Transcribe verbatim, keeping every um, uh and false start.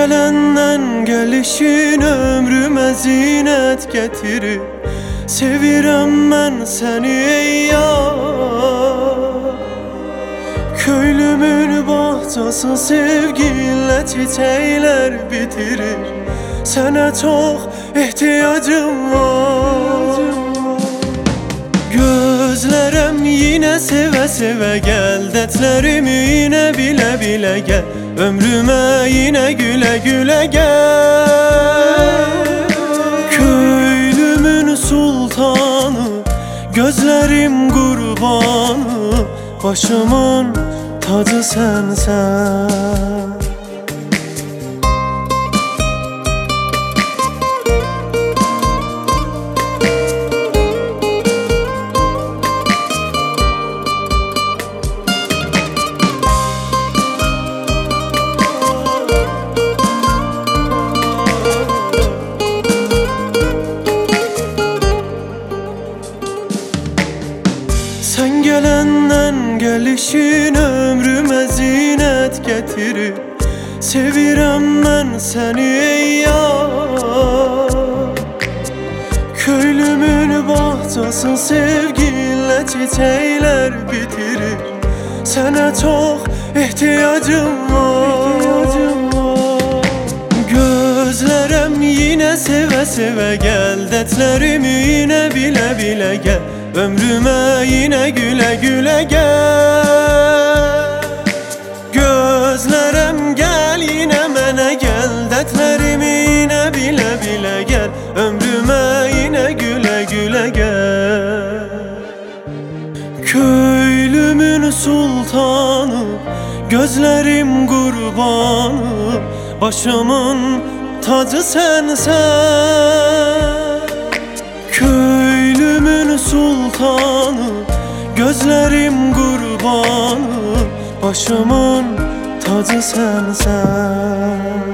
gelenden gelişin ömrüme zinet getirir. Sevirəm mən seni ey yar. Köylümün bahçası sevgiyle çiçekler bitirir. Sana çok ihtiyacım var. Gözlerem yine seve seve gel, dertlerimi yine bile bile gel. Ömrüme yine güle güle gel. Köylümün sultanı, gözlerim kurbanı, başımın tacı sensen. Sen gelenden gelişin ömrüme zinet getirir. Sevirəm mən seni ey yar. Köylümün bahçası sevgiyle çiçekler bitirir. Sana çok ihtiyacım var. Gözlerem yine seve seve gel, dertlerimi yine bile bile gel. Ömrüme yine güle güle gel. Gözlerem gel yine mene gel, dertlerimi yine bile bile gel. Ömrüme yine güle güle gel. Köylümün sultanı, gözlerim kurbanı, başımın tacı sensen. Köylümün sultanı, gözlerim kurbanı, başımın tacı sensen.